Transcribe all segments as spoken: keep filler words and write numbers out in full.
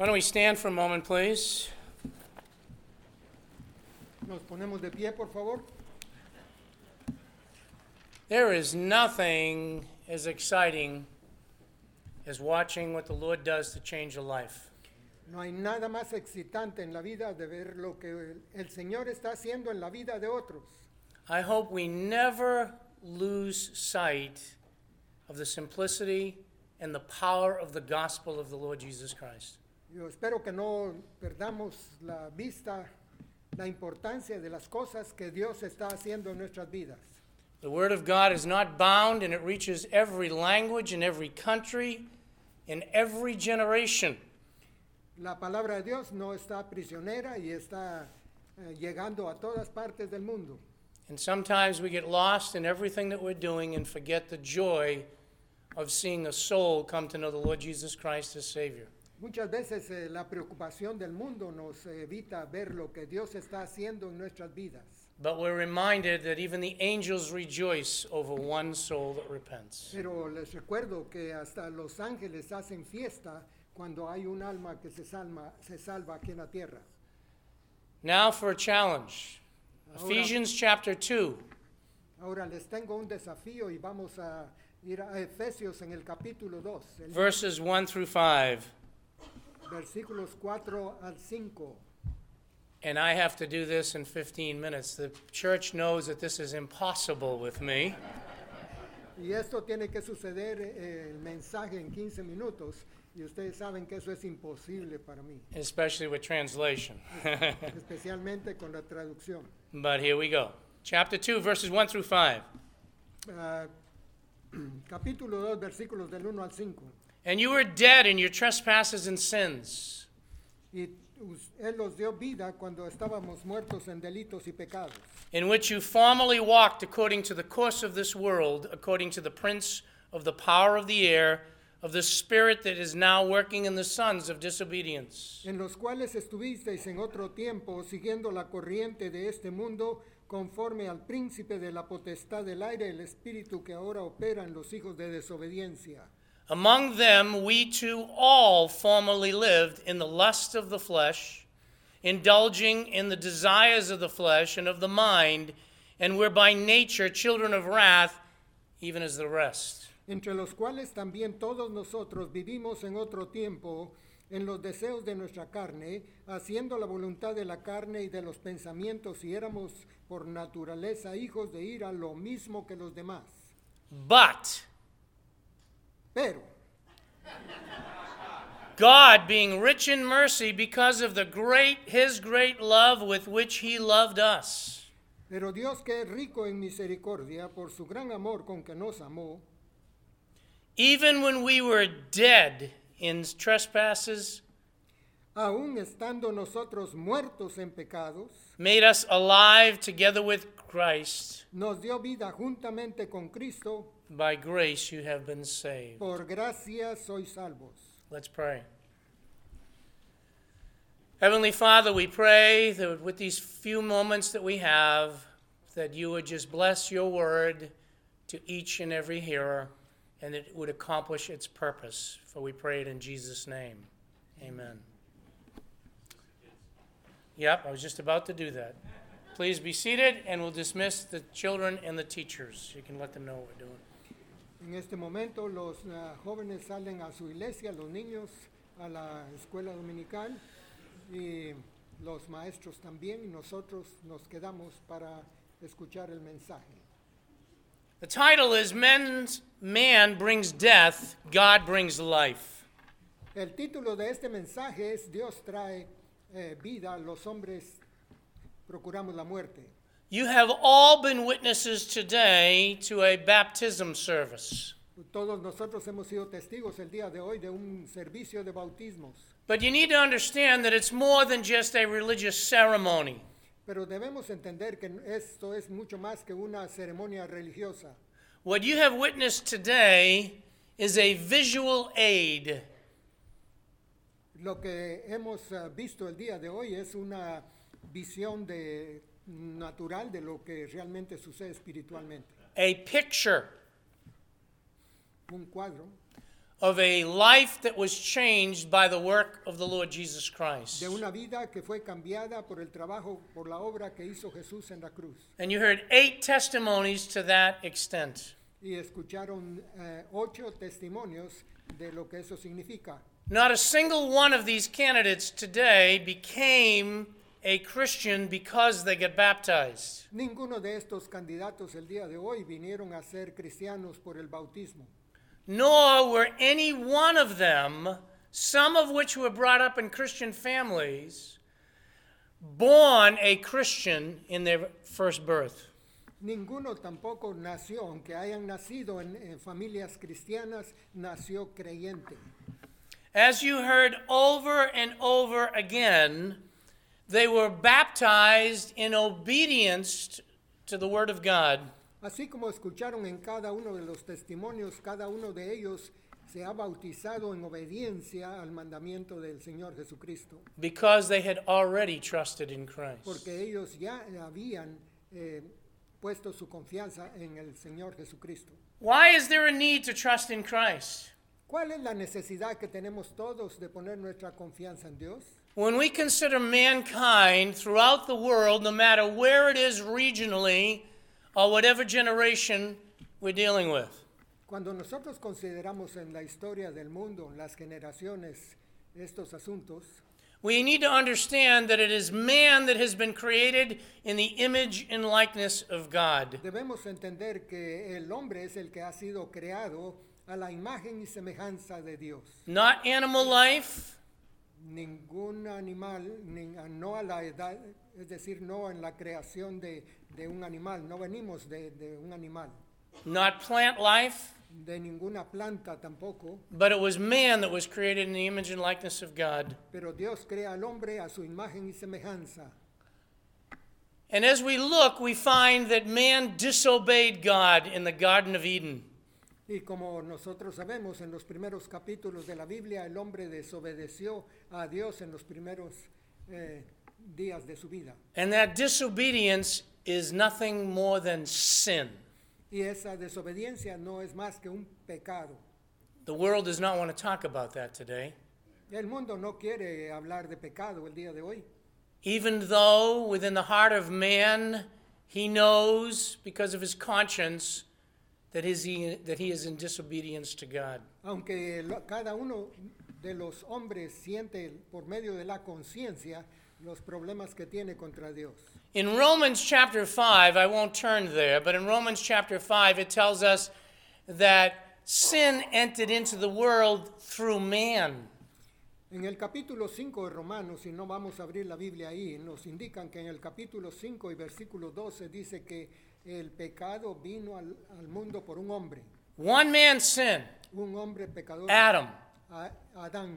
Why don't we stand for a moment, please? Nos ponemos de pie, por favor. There is nothing as exciting as watching what the Lord does to change a life. No hay nada más excitante en la vida de ver lo que el, el Señor está haciendo en la vida de otros. I hope we never lose sight of the simplicity and the power of the gospel of the Lord Jesus Christ. Yo espero que no perdamos la vista, la importancia de las cosas que Dios está haciendo en nuestras vidas. The Word of God is not bound, and it reaches every language in every country, in every generation. La palabra de Dios no está prisionera y está eh, llegando a todas partes del mundo. And sometimes we get lost in everything that we're doing and forget the joy of seeing a soul come to know the Lord Jesus Christ as Savior. Muchas veces eh, la preocupación del mundo nos evita ver lo que Dios está haciendo en nuestras vidas. But we're reminded that even the angels rejoice over one soul that repents. Pero les recuerdo que hasta los ángeles hacen fiesta cuando hay un alma que se salva, se salva aquí en la tierra. Now for a challenge. Ahora, Ephesians chapter two. ahora les tengo un desafío y vamos a ir a Efesios en el capítulo dos, el Verses one through five. versículos cuatro al cinco. And I have to do this in fifteen minutes. The church knows that this is impossible with me. Y esto tiene que suceder eh, el mensaje en quince minutos y ustedes saben que eso es imposible para mí, Especially with translation. especialmente con la traducción. But here we go. Chapter two, verses one through five. Ah, capítulo dos, versículos del uno al cinco. And you were dead in your trespasses and sins, Y us- Él los dio vida cuando estábamos muertos en delitos y pecados, in which you formerly walked according to the course of this world, according to the prince of the power of the air, of the spirit that is now working in the sons of disobedience, en los cuales estuvisteis en otro tiempo siguiendo la corriente de este mundo, conforme al príncipe de la potestad del aire, el espíritu que ahora opera en los hijos de desobediencia. Among them we too all formerly lived in the lust of the flesh, indulging in the desires of the flesh and of the mind, and were by nature children of wrath, even as the rest. Entre los cuales también todos nosotros vivimos en otro tiempo en los deseos de nuestra carne, haciendo la voluntad de la carne y de los pensamientos, y éramos por naturaleza hijos de ira, lo mismo que los demás. But Pero God, being rich in mercy because of the great his great love with which he loved us, Pero Dios, que es rico en misericordia, por su gran amor con que nos amó, even when we were dead in trespasses, aun estando nosotros muertos en pecados, made us alive together with Christ. nos dio vida juntamente con Cristo. By grace you have been saved. Por gracia sois salvos. Let's pray. Heavenly Father, we pray that with these few moments that we have, that you would just bless your word to each and every hearer, and that it would accomplish its purpose. For we pray it in Jesus' name. Amen. Yep, I was just about to do that. Please be seated, and we'll dismiss the children and the teachers. You can let them know what we're doing. En este momento los uh, jóvenes salen a su iglesia, los niños a la escuela dominical y los maestros también, y nosotros nos quedamos para escuchar el mensaje. The title is Men's Man Brings Death, God Brings Life. El título de este mensaje es Dios trae eh, vida, los hombres procuramos la muerte. You have all been witnesses today to a baptism service. Todos nosotros hemos sido testigos el día de hoy de un servicio de bautismos, But you need to understand that it's more than just a religious ceremony. pero debemos entender que esto es mucho más que una ceremonia religiosa. What you have witnessed today is a visual aid. Lo que hemos uh, visto el día de hoy es una visión de, natural de lo que realmente sucede espiritualmente. A picture Un cuadro of a life that was changed by the work of the Lord Jesus Christ. de una vida que fue cambiada por el trabajo, por la obra que hizo Jesús en la cruz. And you heard eight testimonies to that extent. Y escucharon eh, ocho testimonios de lo que eso significa. Not a single one of these candidates today became a Christian because they got baptized. Ninguno de estos candidatos el día de hoy vinieron a ser cristianos por el bautismo. Nor were any one of them, some of which were brought up in Christian families, born a Christian in their first birth. Ninguno tampoco nació, aunque hayan nacido en, en familias cristianas, nació creyente. As you heard over and over again, they were baptized in obedience to the Word of God. Así como escucharon en cada uno de los testimonios, cada uno de ellos se ha bautizado en obediencia al mandamiento del Señor Jesucristo. Because they had already trusted in Christ. Porque ellos ya habían eh, puesto su confianza en el Señor Jesucristo. Why is there a need to trust in Christ? ¿Cuál es la necesidad que tenemos todos de poner nuestra confianza en Dios? When we consider mankind throughout the world, no matter where it is regionally or whatever generation we're dealing with, Cuando nosotros consideramos en la historia del mundo, las generaciones, estos asuntos, we need to understand that it is man that has been created in the image and likeness of God. debemos entender que el hombre es el que ha sido creado a la imagen y semejanza de Dios. Not animal life, Ningún animal, ni- no a la edad, es decir, no en la creación de, de un animal, no venimos de, de un animal, not plant life, de ninguna planta tampoco, but it was man that was created in the image and likeness of God. pero Dios crea al hombre a su imagen y semejanza. And as we look, we find that man disobeyed God in the Garden of Eden. Y como nosotros sabemos, en los primeros capítulos de la Biblia, el hombre desobedeció a Dios en los primeros eh, días de su vida. And that disobedience is nothing more than sin. Y esa desobediencia no es más que un pecado. The world does not want to talk about that today. El mundo no quiere hablar de pecado el día de hoy. Even though within the heart of man, he knows because of his conscience that, his, he, that he is in disobedience to God. Aunque lo- cada uno de los hombres siente por medio de la conciencia los problemas que tiene contra Dios. In Romans chapter five, I won't turn there, but in Romans chapter five, it tells us that sin entered into the world through man. En el capítulo cinco de Romanos, y no vamos a abrir la Biblia ahí, nos indican que en el capítulo cinco y versículo doce dice que el pecado vino al, al mundo por un hombre, One man sinned, un hombre pecador, Adam, a- Adán,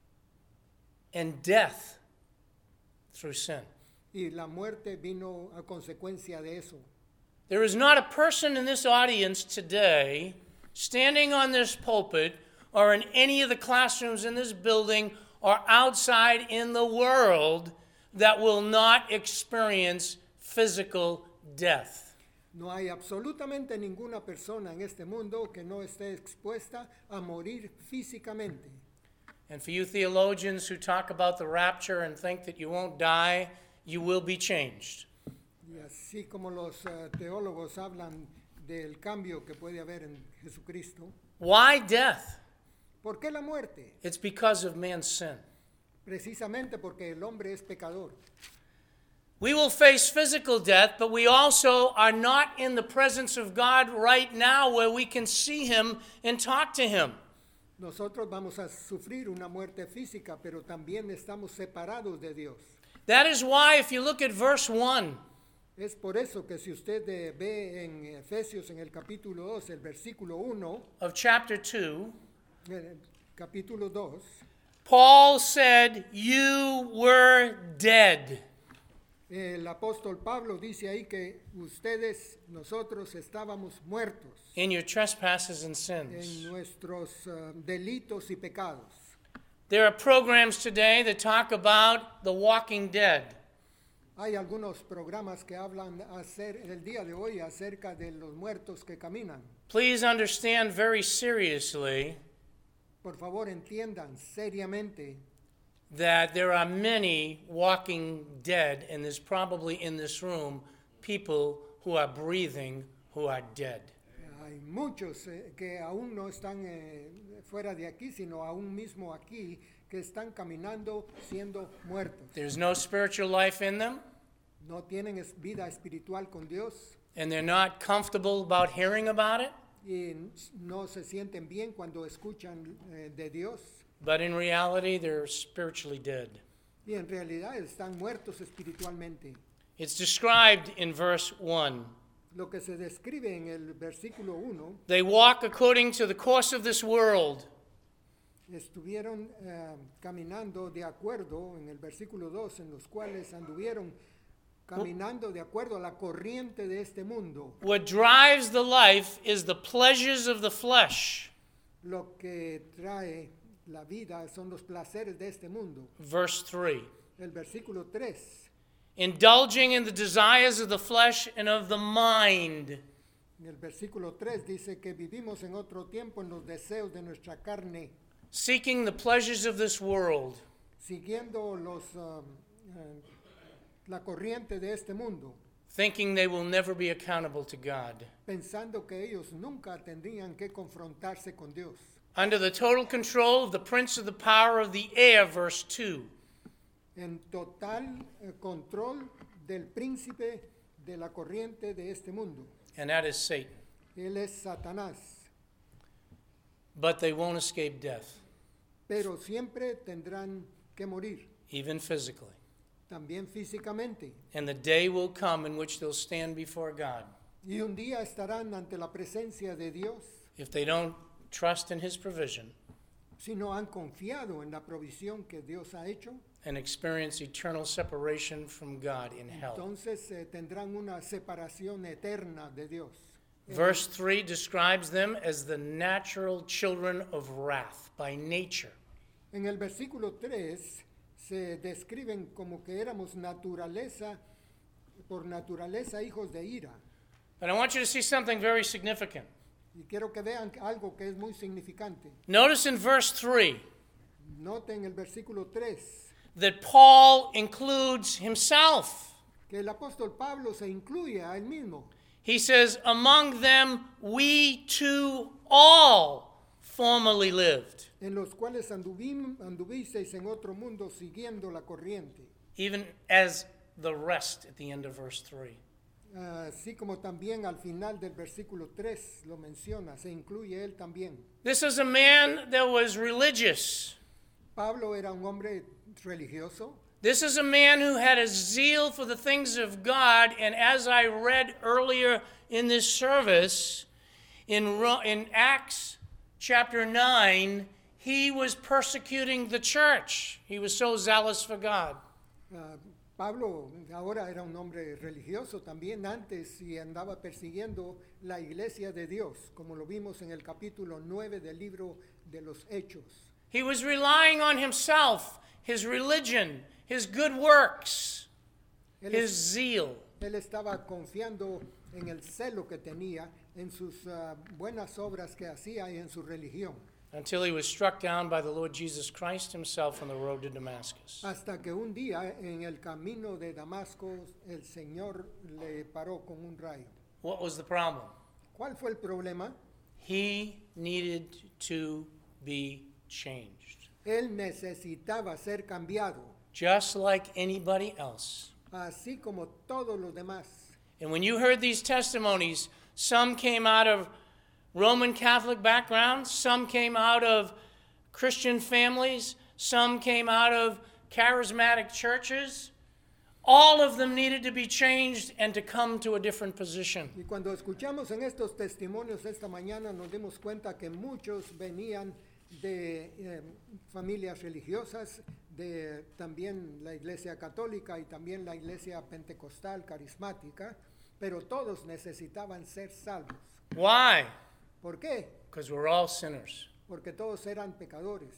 and death through sin. y la muerte vino a consecuencia de eso. There is not a person in this audience today, standing on this pulpit, or in any of the classrooms in this building, or outside in the world, that will not experience physical death. No hay absolutamente ninguna persona en este mundo que no esté expuesta a morir físicamente. And for you theologians who talk about the rapture and think that you won't die, you will be changed. Y así como los eh, teólogos hablan del cambio que puede haber en Jesucristo. Why death? ¿Por qué la muerte? It's because of man's sin. Precisamente porque el hombre es pecador. We will face physical death, but we also are not in the presence of God right now where we can see him and talk to him. Nosotros vamos a sufrir una muerte física, pero también estamos separados de Dios. That is why if you look at verse one, Es por eso que si usted eh, ve en Efesios en el capítulo dos, el versículo uno, of chapter two, en el capítulo dos, Paul said, "You were dead." el apóstol Pablo dice ahí que ustedes, nosotros estábamos muertos In your trespasses and en sins. nuestros uh, delitos y pecados. There are programs today that talk about the walking dead. Hay algunos programas que hablan hacer, el día de hoy acerca de los muertos que caminan. Please understand very seriously Por favor, entiendan seriamente that there are many walking dead, and there's probably in this room people who are breathing who are dead. hay muchos eh, que aún no están eh, fuera de aquí, sino aún mismo aquí, que están caminando siendo muertos. There's no spiritual life in them, No tienen es- vida espiritual con Dios and they're not comfortable about hearing about it, y no se sienten bien cuando escuchan eh, de Dios. but in reality, they're spiritually dead. Y en realidad están muertos espiritualmente. It's described in verse one. Lo que se describe en el versículo uno, They walk according to the course of this world. estuvieron eh, caminando de acuerdo, en el versículo dos, en los cuales anduvieron caminando de acuerdo a la corriente de este mundo. What drives the life is the pleasures of the flesh. Lo que trae la vida son los placeres de este mundo. Verse three. El versículo tres, Indulging in the desires of the flesh and of the mind. en el versículo tres dice que vivimos en otro tiempo en los deseos de nuestra carne, Seeking the pleasures of this world. siguiendo los, um, eh, la corriente de este mundo, Thinking they will never be accountable to God. pensando que ellos nunca tendrían que confrontarse con Dios. Under the total control of the prince of the power of the air, verse two. En total eh, control del príncipe de la corriente de este mundo. And that is Satan. Él es Satanás, But they won't escape death, pero siempre tendrán que morir, even physically. también físicamente. And the day will come in which they'll stand before God. Y un día estarán ante la presencia de Dios If they don't trust in his provision si no han confiado en la provisión que Dios ha hecho. and experience eternal separation from God in hell. Entonces eh, tendrán una separación eterna de Dios. Verse three describes them as the natural children of wrath by nature. En el versículo tres se describen como que éramos naturaleza, por naturaleza hijos de ira. But I want you to see something very significant. Y quiero que vean algo que es muy significante. Notice in verse three Noten el versículo tres that Paul includes himself. que el apóstol Pablo se incluye a él mismo. He says, among them we too all formerly lived. En los cuales anduvim- anduvisteis en otro mundo siguiendo la corriente. Even as the rest at the end of verse three. Ah, así como también al final del versículo tres lo menciona, se incluye él también. This is a man that was religious. Pablo era un hombre religioso. This is a man who had a zeal for the things of God, and as I read earlier in this service, in, Ro- in Acts chapter nine, he was persecuting the church. He was so zealous for God. Ah, Pablo ahora era un hombre religioso también antes y andaba persiguiendo la iglesia de Dios, como lo vimos en el capítulo nueve del libro de los Hechos. He was relying on himself, his religion, his good works, Él, his es- zeal. él estaba confiando en el celo que tenía, en sus ah, buenas obras que hacía y en su religión, Until he was struck down by the Lord Jesus Christ himself on the road to Damascus. hasta que un día en el camino de Damasco el Señor le paró con un rayo. What was the problem? ¿Cuál fue el problema? He needed to be changed, Él necesitaba ser cambiado, just like anybody else. así como todos los demás. And when you heard these testimonies, some came out of Roman Catholic backgrounds, some came out of Christian families, some came out of charismatic churches. All of them needed to be changed and to come to a different position. Y cuando escuchamos en estos testimonios esta mañana nos dimos cuenta que muchos venían de eh, familias religiosas, de también la iglesia católica y también la iglesia pentecostal carismática, pero todos necesitaban ser salvos. Why? ¿Por qué? Because we're all sinners. Porque todos eran pecadores.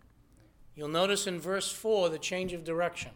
You'll notice in verse four the change of direction.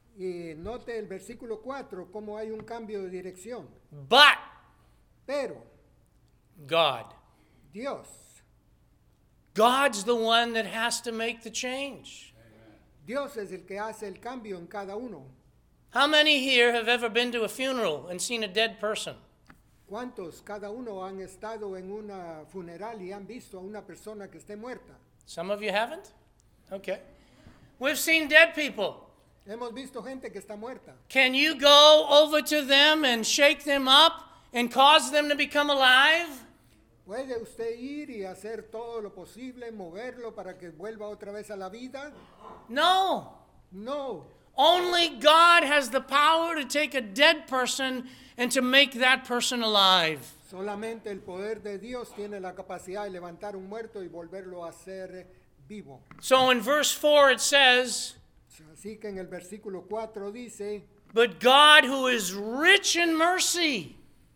Y note el versículo cuatro cómo hay un cambio de dirección. But Pero God, Dios, God's the one that has to make the change. Dios es el que hace el cambio en cada uno. How many here have ever been to a funeral and seen a dead person? ¿Cuántos, cada uno, han estado en una funeral y han visto a una persona que esté muerta? Some of you haven't? Okay. We've seen dead people. Hemos visto gente que está muerta. Can you go over to them and shake them up and cause them to become alive? ¿Puede usted ir y hacer todo lo posible, moverlo para que vuelva otra vez a la vida? No. No. Only God has the power to take a dead person and to make that person alive. Solamente el poder de Dios tiene la capacidad de levantar un muerto y volverlo a ser vivo. So in verse four it says, Así que en el versículo cuatro dice, but God who is rich in mercy,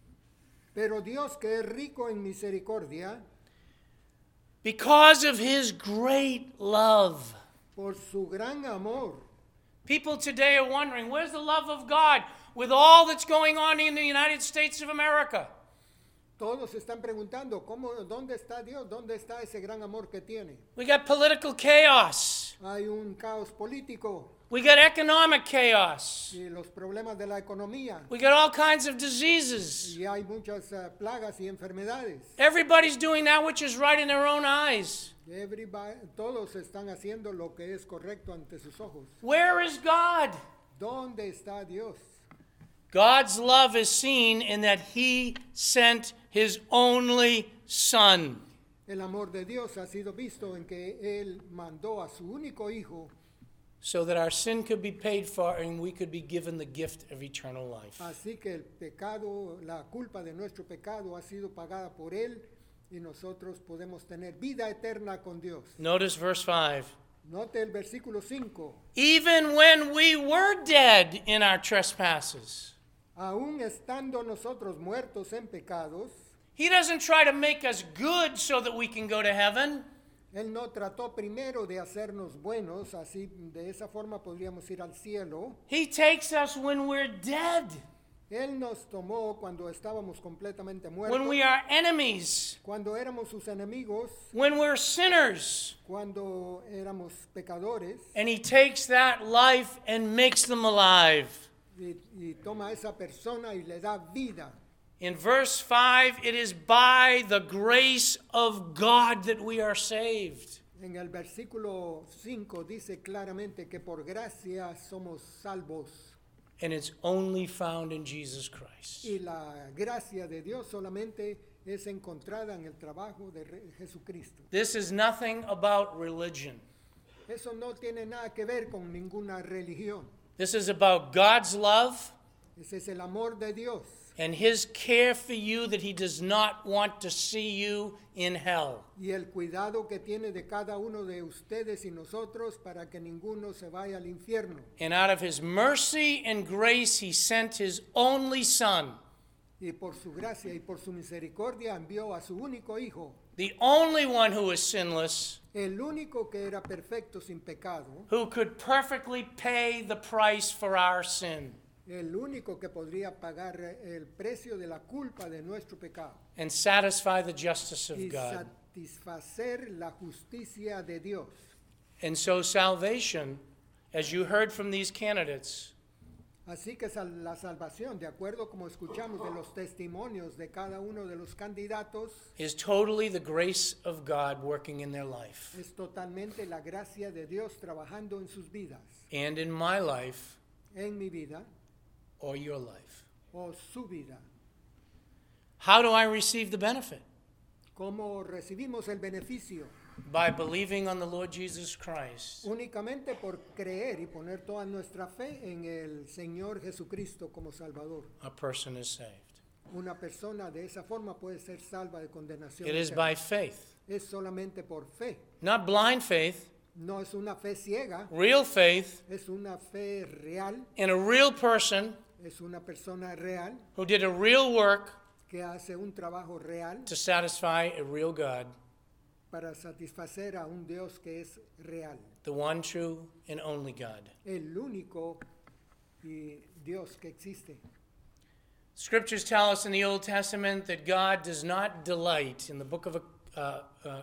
pero Dios que es rico en misericordia, because of his great love. por su gran amor. People today are wondering, where's the love of God with all that's going on in the United States of America? Todos se están preguntando, ¿cómo, ¿dónde está Dios? ¿Dónde está ese gran amor que tiene? We got political chaos. Hay un caos político We got economic chaos. y los problemas de la economía. We got all kinds of diseases. Y hay muchas uh, plagas y enfermedades. Everybody's doing that which is right in their own eyes. Everybody, todos están haciendo lo que es correcto ante sus ojos. Where is God? ¿Dónde está Dios? God's love is seen in that he sent his only son. El amor de Dios ha sido visto en que Él mandó a su único hijo So that our sin could be paid for and we could be given the gift of eternal life. así que el pecado, la culpa de nuestro pecado ha sido pagada por Él y nosotros podemos tener vida eterna con Dios. Notice verse five. Note el versículo cinco. Even when we were dead in our trespasses. Aún estando nosotros muertos en pecados, He doesn't try to make us good so that we can go to heaven. Él no trató primero de hacernos buenos, así de esa forma podríamos ir al cielo. He takes us when we're dead, Él nos tomó cuando estábamos completamente muertos, when we are enemies, cuando éramos sus enemigos, when we're sinners. cuando éramos pecadores, And he takes that life and makes them alive. y, y toma a esa persona y le da vida. In verse five, it is by the grace of God that we are saved. En el versículo cinco dice claramente que por gracia somos salvos. And it's only found in Jesus Christ. Y la gracia de Dios solamente es encontrada en el trabajo de Re- Jesucristo. This is nothing about religion. Eso no tiene nada que ver con ninguna religión. This is about God's love Ese es el amor de Dios and his care for you, that he does not want to see you in hell. y el cuidado que tiene de cada uno de ustedes y nosotros para que ninguno se vaya al infierno. And out of his mercy and grace, he sent his only son, Y por su gracia y por su misericordia envió a su único hijo, the only one who is sinless, el único que era perfecto sin pecado, who could perfectly pay the price for our sin el único que podría pagar el precio de la culpa de nuestro pecado and satisfy the justice of y God. satisfacer la justicia de Dios. And so salvation, as you heard from these candidates, Así que sal- la salvación, de acuerdo como escuchamos de los testimonios de cada uno de los candidatos, is totally the grace of God working in their life. es totalmente la gracia de Dios trabajando en sus vidas, And in my life en mi vida or your life. o su vida. How do I receive the benefit? ¿Cómo recibimos el beneficio? By believing on the Lord Jesus Christ. Únicamente por creer y poner toda nuestra fe en el Señor Jesucristo como Salvador. A person is saved. Una persona de esa forma puede ser salva de condenación. It is eterna. by faith. Es solamente por fe. Not blind faith, No es una fe ciega, real faith es una fe real, in a real person es una persona real who did a real work que hace un trabajo real to satisfy a real God, para satisfacer a un Dios que es real, the one true and only God. el único y Dios que existe. Scriptures tell us in the Old Testament that God does not delight, in the book of uh, uh,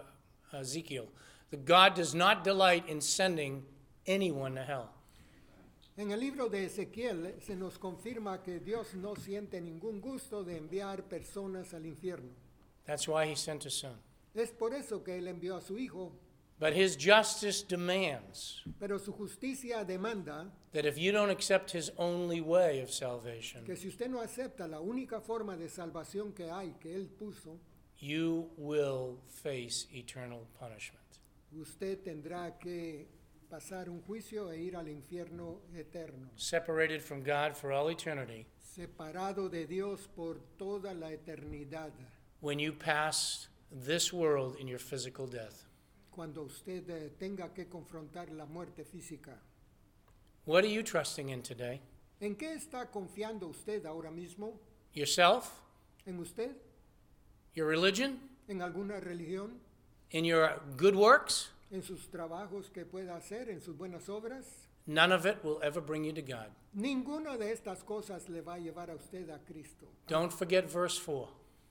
Ezekiel, that God does not delight in sending anyone to hell. En el libro de Ezequiel se nos confirma que Dios no siente ningún gusto de enviar personas al infierno. That's why he sent his son. Es por eso que Él envió a su Hijo, But his justice demands pero su justicia demanda that if you don't accept his only way of salvation, que si usted no acepta la única forma de salvación que hay, que Él puso, you will face eternal punishment. usted tendrá que pasar un juicio e ir al infierno eterno, Separated from God for all eternity separado de Dios por toda la eternidad, when you pass this world in your physical death. cuando usted eh, tenga que confrontar la muerte física. What are you trusting in today? ¿En qué está confiando usted ahora mismo? Yourself? ¿En usted? Your religion? ¿En alguna religión? In your good works? ¿En sus trabajos que pueda hacer? ¿En sus buenas obras? None of it will ever bring you to God. Ninguna de estas cosas le va a llevar a usted a Cristo. Don't forget verse four.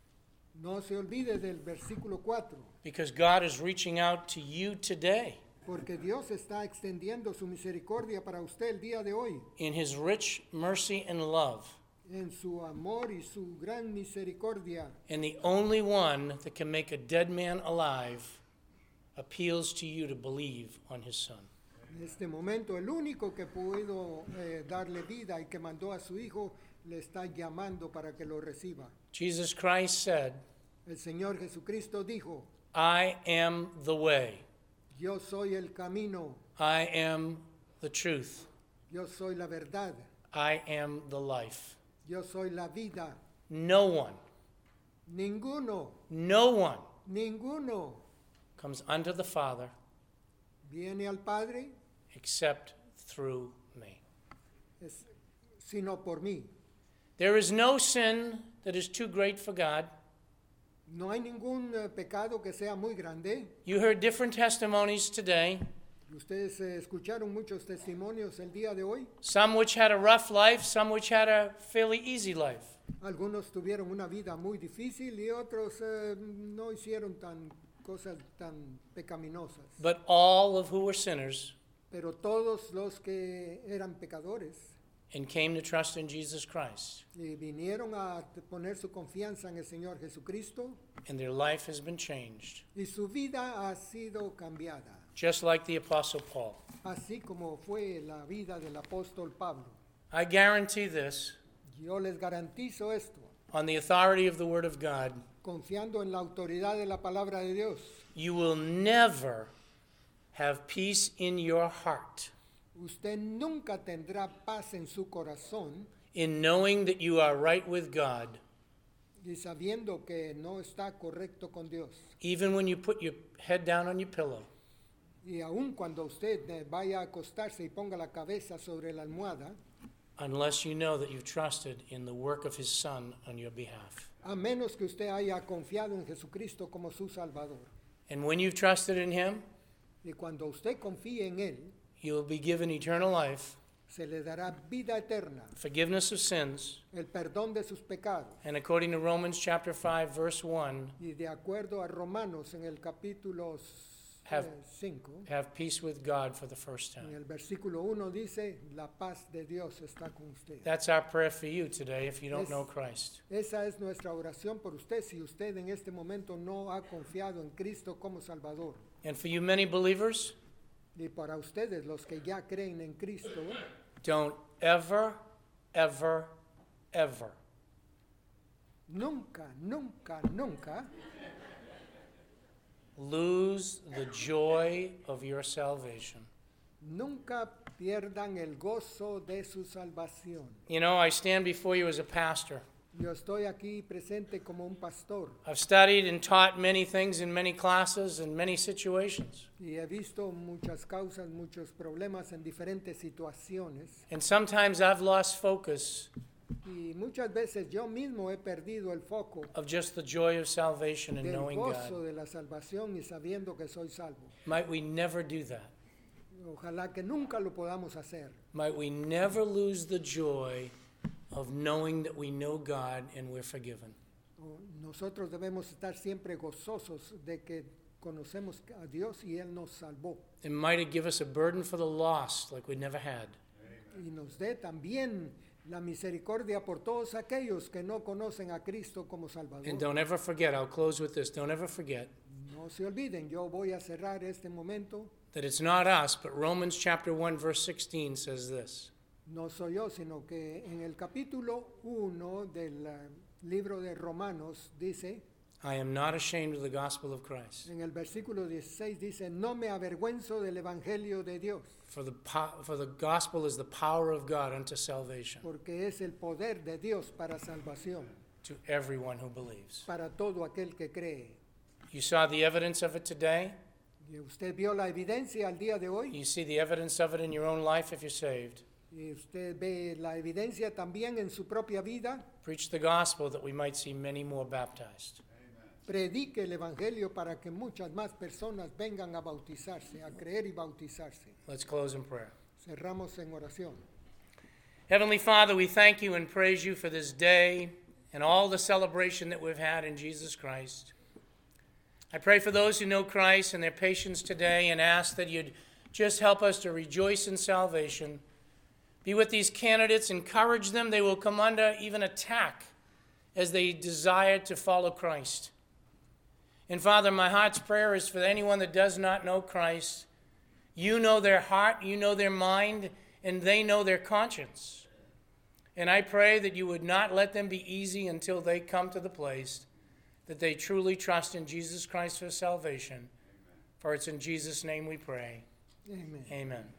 No se olvide del versículo cuatro, Because God is reaching out to you today porque Dios está extendiendo su misericordia para usted el día de hoy, in his rich mercy and love. en su amor y su gran misericordia. And the only one that can make a dead man alive appeals to you to believe on his son. En este momento, el único que pudo eh, darle vida y que mandó a su Hijo, le está llamando para que lo reciba. Jesus Christ said, El Señor Jesucristo dijo, I am the way. yo soy el camino, I am the truth. yo soy la verdad, I am the life. yo soy la vida. No one, Ninguno, no one ninguno comes unto the Father viene al Padre except through me. es- sino por mí. There is no sin that is too great for God. No hay ningún eh, pecado que sea muy grande. You heard different testimonies today, Ustedes eh, escucharon muchos testimonios el día de hoy. some which had a rough life, some which had a fairly easy life. Algunos tuvieron una vida muy difícil y otros eh, no hicieron tan cosas tan pecaminosas. But all of who were sinners Pero todos los que eran pecadores and came to trust in Jesus Christ, y vinieron a t- poner su confianza en el Señor Jesucristo and their life has been changed, y su vida ha sido cambiada, just like the Apostle Paul. así como fue la vida del apóstol Pablo. I guarantee this Yo les garantizo esto, on the authority of the Word of God. confiando en la autoridad de la palabra de Dios. You will never have peace in your heart Usted nunca tendrá paz en su corazón in knowing that you are right with God, y sabiendo que no está correcto con Dios. even when you put your head down on your pillow, Y aun cuando usted eh, vaya a acostarse y ponga la cabeza sobre la almohada, unless you know that you've trusted in the work of His Son on your behalf. a menos que usted haya confiado en Jesucristo como su Salvador. And when you've trusted in Him, Y cuando usted confíe en Él, you will be given eternal life, se le dará vida eterna, forgiveness of sins, el perdón de sus pecados. and according to Romans chapter five, verse one, Y de acuerdo a Romanos en el capítulo Have- cinco, have peace with God for the first en time. el versículo uno dice, la paz de Dios está con usted. That's our prayer for you today if you don't Yes. know Christ. Esa es nuestra oración por usted si usted en este momento no ha confiado en Cristo como Salvador. And for you many believers, Y para ustedes, los que ya creen en Cristo, don't ever, ever, ever nunca, nunca, nunca lose the joy of your salvation. Nunca pierdan el gozo de su salvación. You know, I stand before you as a pastor. Yo estoy aquí presente como un pastor I've studied and taught many things in many classes and many situations. y he visto muchas causas, muchos problemas en diferentes situaciones And sometimes I've lost focus y muchas veces yo mismo he perdido el foco of just the joy of salvation and del knowing gozo God. de la salvación y sabiendo que soy salvo. Might we never do that. Ojalá que nunca lo podamos hacer. Might we never lose the joy of knowing that we know God and we're forgiven. O- Nosotros debemos estar siempre gozosos de que conocemos a Dios y Él nos salvó. And might it give us a burden for the lost like we never had. Y nos dé también la misericordia por todos aquellos que no conocen a Cristo como Salvador. And don't ever forget, I'll close with this, don't ever forget No se olviden, yo voy a cerrar este momento. that it's not us, but Romans chapter one verse sixteen says this. No soy yo, sino que en el capítulo uno del eh, libro de Romanos dice, I am not ashamed of the gospel of Christ, en el versículo dieciséis dice, no me avergüenzo del evangelio de Dios, for the po- for the gospel is the power of God unto salvation porque es el poder de Dios para salvación, to everyone who believes. para todo aquel que cree. You saw the evidence of it today. Y usted vio la evidencia al día de hoy, You see the evidence of it in your own life if you're saved. y usted ve la evidencia también en su propia vida. Preach the gospel that we might see many more baptized. Predique el evangelio para que muchas más personas vengan a bautizarse, a creer y bautizarse. Let's close in prayer. Cerramos en oración. Heavenly Father, we thank you and praise you for this day and all the celebration that we've had in Jesus Christ. I pray for those who know Christ and their patience today and ask that you'd just help us to rejoice in salvation. Be with these candidates, encourage them. They will come under even attack as they desire to follow Christ. And Father, my heart's prayer is for anyone that does not know Christ. You know their heart, you know their mind, and they know their conscience. And I pray that you would not let them be easy until they come to the place that they truly trust in Jesus Christ for salvation. For it's in Jesus' name we pray. Amén. Amen.